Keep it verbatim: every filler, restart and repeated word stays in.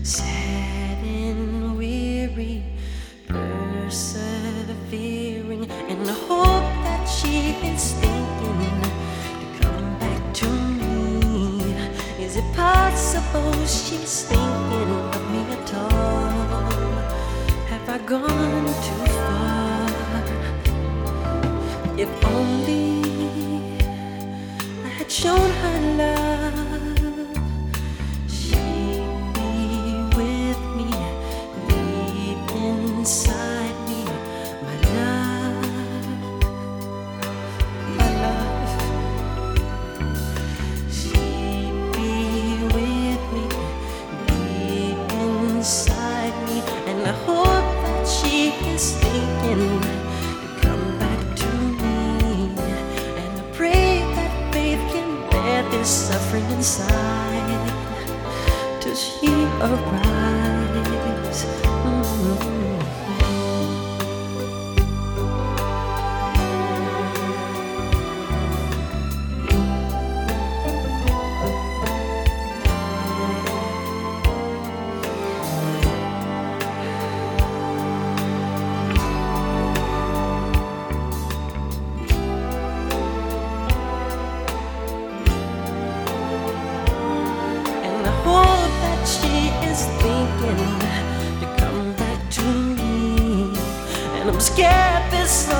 sad and weary, persevering in the hope that she is thinking to come back to me. Is it possible she's thinking of me at all? Have I gone too far? If only I had shown her love, she'd be with me, deep inside me. My love, my love, she'd be with me, deep inside me. And I hope that she is thinking to come back to me. And I pray that faith can bear this suffering inside till she arrives. Mm-hmm. She is thinking to come back to me, and I'm scared this